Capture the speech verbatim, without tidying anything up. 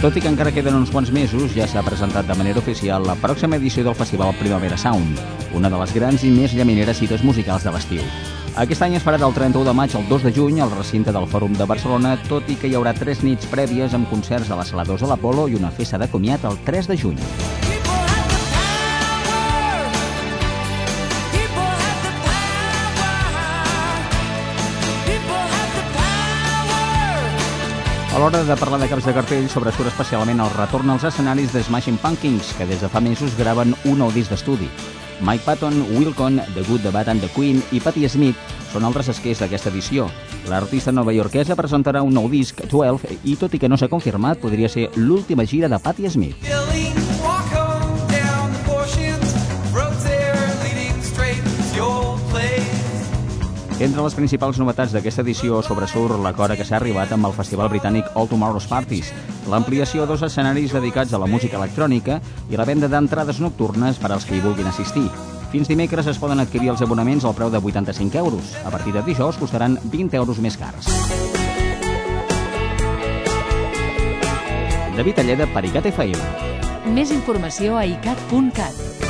Tot i que encara queden uns quants mesos, ja s'ha presentat de manera oficial la pròxima edició del Festival Primavera Sound, una de les grans i més llamineres cites musicals de l'estiu. Aquest any es farà del trenta-u de maig al dos de juny al recinte del Fòrum de Barcelona, tot i que hi haurà tres nits prèvies amb concerts a la Sala dos de l'Apolo i una festa de comiat el tres de juny. A l'hora de parlar de caps de cartell, sobresurt especialment el retorn als escenaris de Smashing Pumpkins, que des de fa mesos graven un nou disc d'estudi. Mike Patton, Wilco, The Good, The Bad and The Queen i Patti Smith són altres esquers d'aquesta edició. L'artista novaiorquesa presentarà un nou disc, dotze, i tot i que no s'ha confirmat, podria ser l'última gira de Patti Smith. Entre les principals novetats d'aquesta edició sobresurt l'acord a què s'ha arribat amb el festival britànic All Tomorrow's Parties, l'ampliació a dos escenaris dedicats a la música electrònica i la venda d'entrades nocturnes per als que hi vulguin assistir. Fins dimecres es poden adquirir els abonaments al preu de vuitanta-cinc euros. A partir de dijous costaran vint euros més cars. David Alleda per ICAT F M. Més informació a icat punt cat.